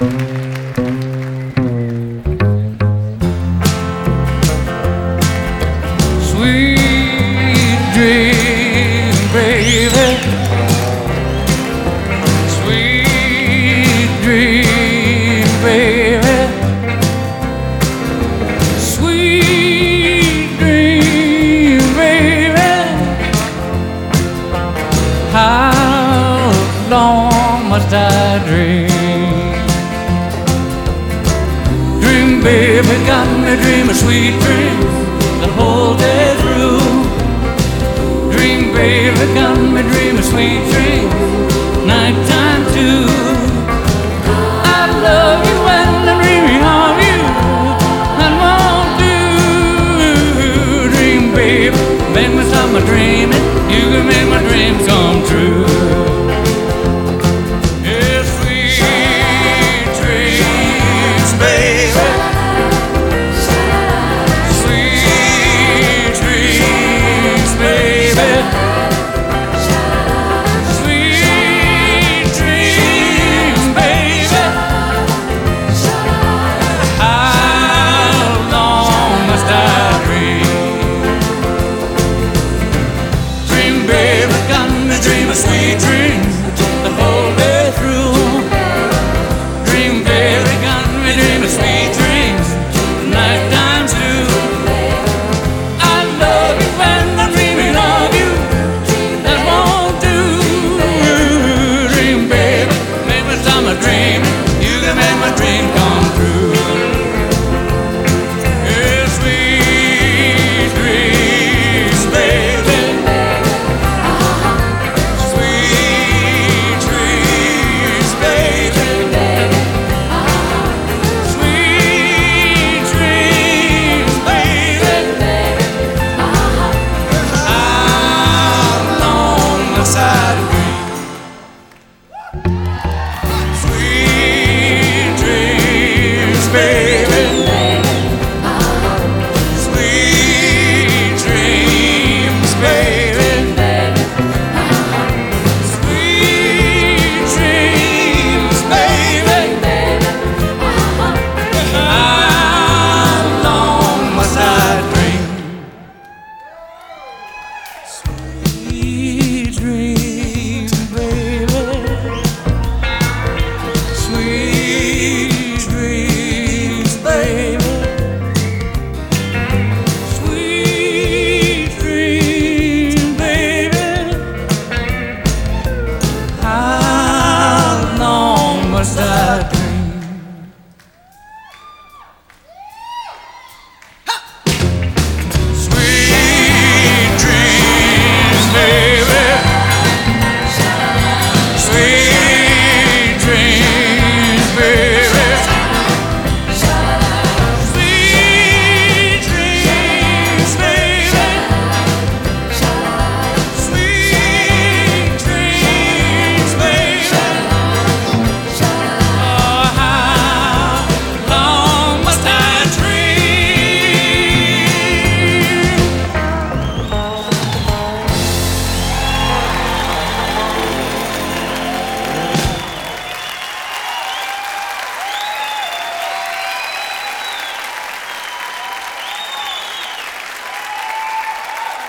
Sweet dream, baby. Sweet dream, baby. Sweet dream, baby. How long must I dream? Dream, baby, got me dreaming sweet dreams the whole day through. Dream, baby, got me dreaming sweet dreams, nighttime too. I love you and I'm dreaming of you, and won't do. Dream, baby, make me stop my dreaming. You can make my dreams come true. Yeah, sweet dreams, baby. Sweet dreams the whole day through. Dream, baby, got me dreaming sweet dreams, nighttime too. I love you when I'm dreaming of you, that won't do. Dream, baby, make me stop my dreaming. You can make my dream come true. Yeah, sweet dreams, baby. How long must I